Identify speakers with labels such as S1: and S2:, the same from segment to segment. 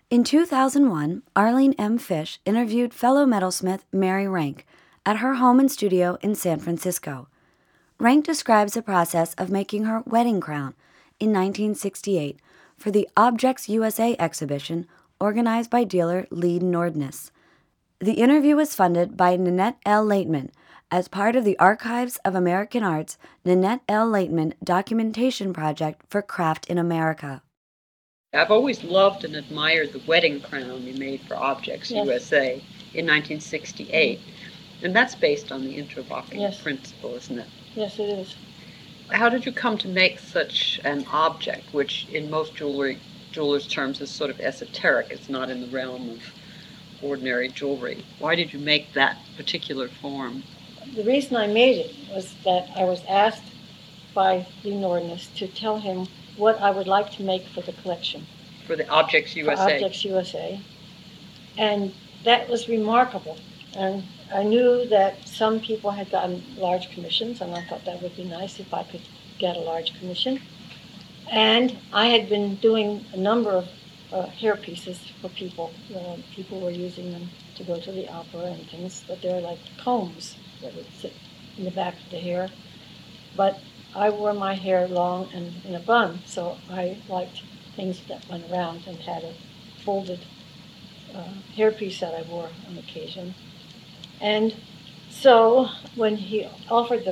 S1: In 2001, Arlene M. Fish interviewed fellow metalsmith Mary Rank at her home and studio in San Francisco. Rank describes the process of making her wedding crown in 1968 for the Objects USA exhibition organized by dealer Lee Nordness. The interview was funded by Nanette L. Laitman as part of the Archives of American Art's Nanette L. Laitman Documentation Project for Craft in America.
S2: I've always loved and admired the wedding crown you made for Objects USA in 1968. And that's based on the interlocking principle, isn't it?
S3: Yes, it is.
S2: How did you come to make such an object, which in most jewelers' terms is sort of esoteric? It's not in the realm of ordinary jewelry. Why did you make that particular form?
S3: The reason I made it was that I was asked by Lee Nordness to tell him what I would like to make for the collection.
S2: For the Objects USA?
S3: For Objects USA. And that was remarkable. And I knew that some people had gotten large commissions, and I thought that would be nice if I could get a large commission. And I had been doing a number of hair pieces for people. People were using them to go to the opera and things, but they're like combs that would sit in the back of the hair. But I wore my hair long and in a bun, so I liked things that went around and had a folded hairpiece that I wore on occasion. And so when he offered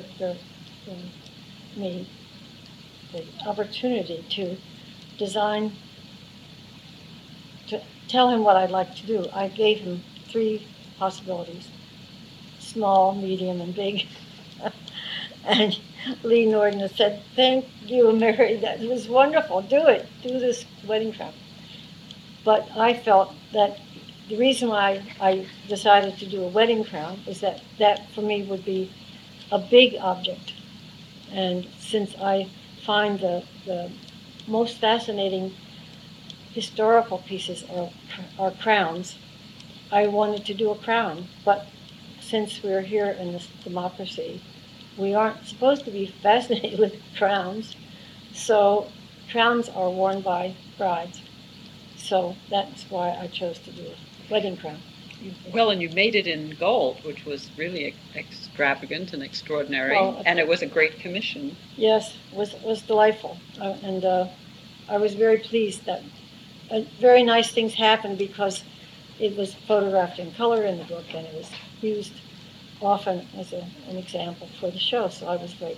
S3: me the opportunity to design, to tell him what I'd like to do, I gave him 3 possibilities: small, medium, and big. And Lee Nordness said, "Thank you, Mary, that was wonderful. Do it. Do this wedding crown." But I felt that the reason why I decided to do a wedding crown is that for me would be a big object. And since I find the most fascinating historical pieces are crowns, I wanted to do a crown. But since we're here in this democracy, we aren't supposed to be fascinated with crowns. So crowns are worn by brides. So that's why I chose to do a wedding crown.
S2: Well, and you made it in gold, which was really extravagant and extraordinary, and it was a great commission.
S3: Yes, it was delightful. And I was very pleased that very nice things happened because it was photographed in color in the book, and it was used often as an example for the show. So I was very,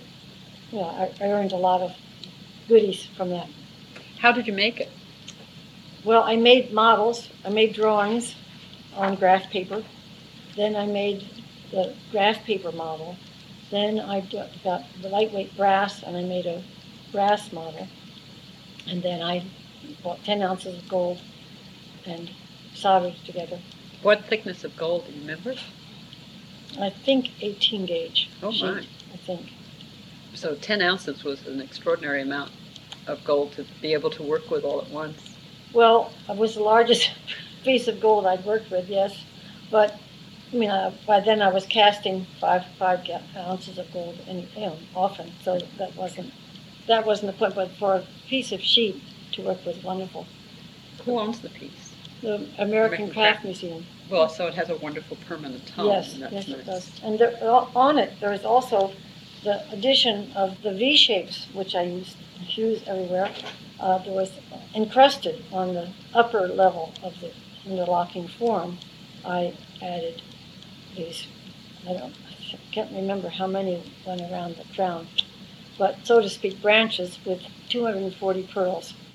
S3: I earned a lot of goodies from that.
S2: How did you make it?
S3: Well, I made models. I made drawings on graph paper. Then I made the graph paper model. Then I got the lightweight brass, and I made a brass model. And then I bought 10 ounces of gold and soldered it together.
S2: What thickness of gold do you remember?
S3: I think 18 gauge.
S2: Oh,
S3: sheet,
S2: my.
S3: I think.
S2: So 10 ounces was an extraordinary amount of gold to be able to work with all at once.
S3: Well, it was the largest piece of gold I'd worked with, yes. But, by then I was casting 5 ounces of gold, and often. So that wasn't the point. But for a piece of sheet to work with, wonderful.
S2: Who owns the piece?
S3: The American Craft Museum.
S2: Well, so it has a wonderful permanent tone.
S3: Yes,
S2: nice.
S3: It does. And on it, there is also the addition of the V shapes, which I use everywhere. There was encrusted on the upper level of the interlocking form. I added these. I can't remember how many went around the crown, but so to speak, branches with 240 pearls.